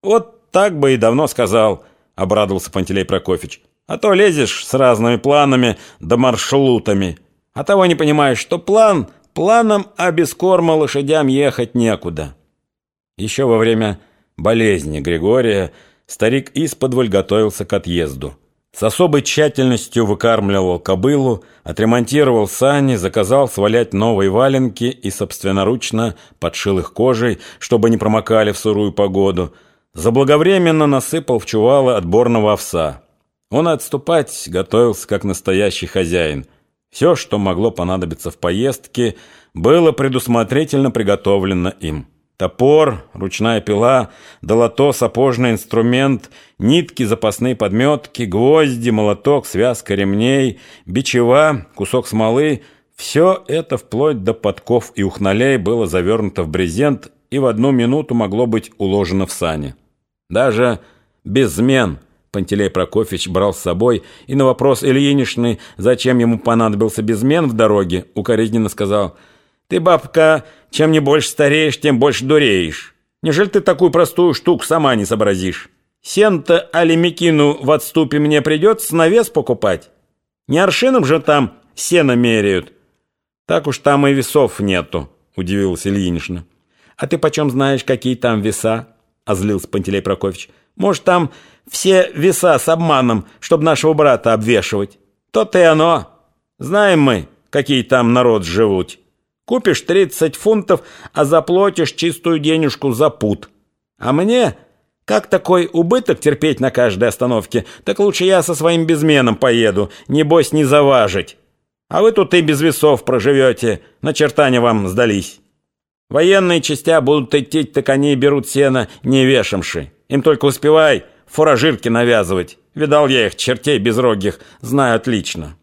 Вот так бы и давно сказал, обрадовался Пантелей Прокофьевич. А то лезешь с разными планами да маршрутами. А того не понимаешь, что план планом, а без корма лошадям ехать некуда. Еще во время болезни Григория старик исподволь готовился к отъезду. С особой тщательностью выкармливал кобылу, отремонтировал сани, заказал свалять новые валенки и собственноручно подшил их кожей, чтобы не промокали в сырую погоду. Заблаговременно насыпал в чувалы отборного овса. Он отступать готовился как настоящий хозяин. Все, что могло понадобиться в поездке, было предусмотрительно приготовлено им. Топор, ручная пила, долото, сапожный инструмент, нитки, запасные подметки, гвозди, молоток, связка ремней, бичева, кусок смолы — все это вплоть до подков и ухнолей было завернуто в брезент и в 1 минуту могло быть уложено в сани. Даже без смен Пантелей Прокофьевич брал с собой, и на вопрос Ильиничны, зачем ему понадобился безмен в дороге, укоризненно сказал: «Ты, бабка, чем не больше стареешь, тем больше дуреешь. Нежели ты такую простую штуку сама не сообразишь? Сен-то али мекину в отступе мне придется на вес покупать. Не аршином же там сено меряют». «Так уж там и весов нету», — удивилась Ильинична. «А ты почем знаешь, какие там веса?» — озлился Пантелей Прокофьевич. «Может, там все веса с обманом, чтобы нашего брата обвешивать? То-то и оно. Знаем мы, какие там народ живут. Купишь 30 фунтов, а заплатишь чистую денежку за пуд. А мне, как такой убыток терпеть на каждой остановке, так лучше я со своим безменом поеду, небось не заважить. А вы тут и без весов проживете, начертания вам сдались. Военные частя будут идти, так они берут сено не вешамши. Им только успевай фуражирки навязывать. Видал я их, чертей безрогих, знаю отлично».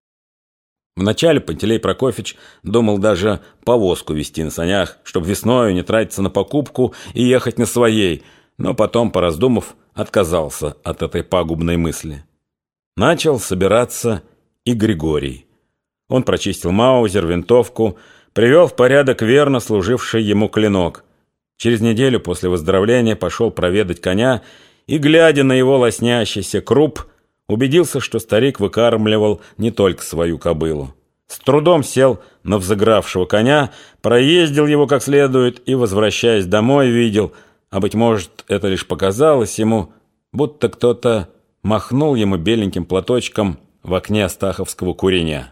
Вначале Пантелей Прокофьевич думал даже повозку везти на санях, чтобы весною не тратиться на покупку и ехать на своей, но потом, пораздумав, отказался от этой пагубной мысли. Начал собираться и Григорий. Он прочистил маузер, винтовку, привел в порядок верно служивший ему клинок. Через неделю после выздоровления пошел проведать коня и, глядя на его лоснящийся круп, убедился, что старик выкармливал не только свою кобылу. С трудом сел на взыгравшего коня, проездил его как следует и, возвращаясь домой, видел, а, быть может, это лишь показалось ему, будто кто-то махнул ему беленьким платочком в окне астаховского куреня.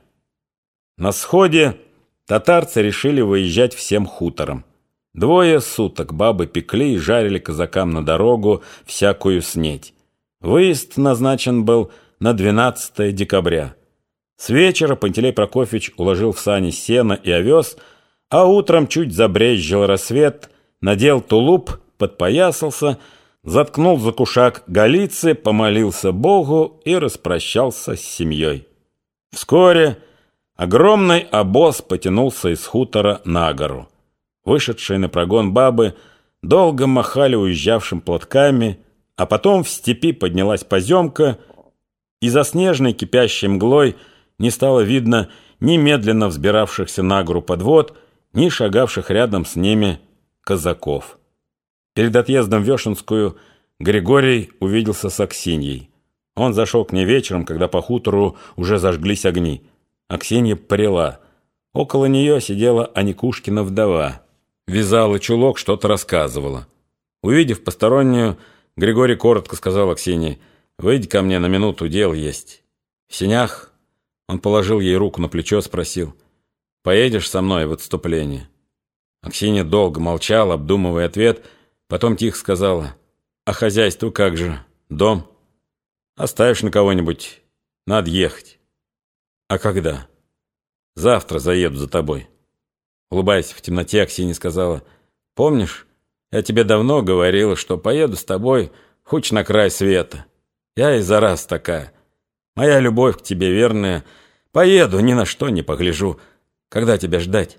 На сходе татарцы решили выезжать всем хутором. 2 суток бабы пекли и жарили казакам на дорогу всякую снеть. Выезд назначен был на 12 декабря. С вечера Пантелей Прокофьевич уложил в сани сено и овес, а утром чуть забрезжил рассвет, надел тулуп, подпоясался, заткнул за кушак галицы, помолился Богу и распрощался с семьей. Вскоре огромный обоз потянулся из хутора на гору. Вышедшие на прогон бабы долго махали уезжавшим платками, а потом в степи поднялась поземка, и за снежной кипящей мглой не стало видно ни медленно взбиравшихся на гору подвод, ни шагавших рядом с ними казаков. Перед отъездом в Вешенскую Григорий увиделся с Аксиньей. Он зашел к ней вечером, когда по хутору уже зажглись огни. Аксинья парила. Около нее сидела Аникушкина вдова. Вязала чулок, что-то рассказывала. Увидев постороннюю, Григорий коротко сказал Аксинье: «Выйди ко мне на минуту, дел есть». В сенях он положил ей руку на плечо, спросил: «Поедешь со мной в отступление?» Аксинья долго молчала, обдумывая ответ, потом тихо сказала: «А хозяйство как же? Дом? Оставишь на кого-нибудь? Надо ехать». «А когда?» «Завтра заеду за тобой». Улыбаясь в темноте, Аксинья сказала: «Помнишь, я тебе давно говорила, что поеду с тобой хоть на край света. Я и зараз такая. Моя любовь к тебе верная. Поеду, ни на что не погляжу. Когда тебя ждать?»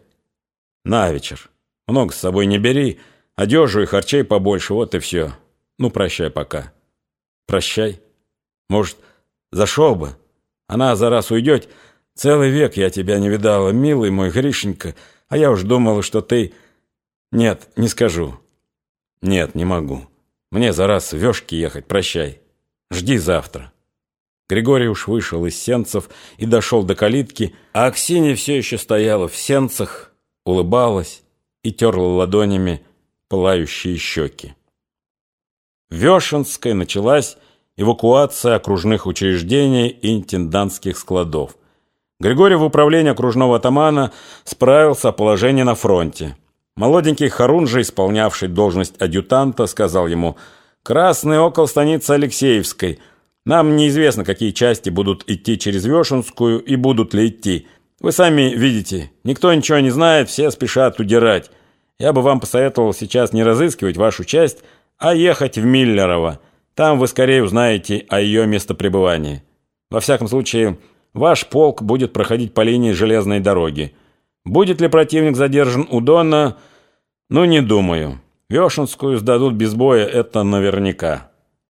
«На вечер. Много с собой не бери, одежу и харчей побольше, вот и все. Ну, прощай пока». «Прощай? Может, зашел бы? Она за раз уйдет. Целый век я тебя не видала, милый мой Гришенька, а я уж думала, что ты...» «Нет, не скажу». «Нет, не могу. Мне за раз в Вешки ехать, прощай. Жди завтра». Григорий уж вышел из сенцев и дошел до калитки, а Аксинья все еще стояла в сенцах, улыбалась и терла ладонями пылающие щеки. В Вешенской началась эвакуация окружных учреждений и интендантских складов. Григорий в управлении окружного атамана справился о положении на фронте. Молоденький Харунжий, исполнявший должность адъютанта, сказал ему: «Красный около станицы Алексеевской. Нам неизвестно, какие части будут идти через Вешенскую и будут ли идти. Вы сами видите, никто ничего не знает, все спешат удирать. Я бы вам посоветовал сейчас не разыскивать вашу часть, а ехать в Миллерово. Там вы скорее узнаете о ее местопребывании. Во всяком случае, ваш полк будет проходить по линии железной дороги. Будет ли противник задержан у Дона? Ну, не думаю. Вешенскую сдадут без боя, это наверняка».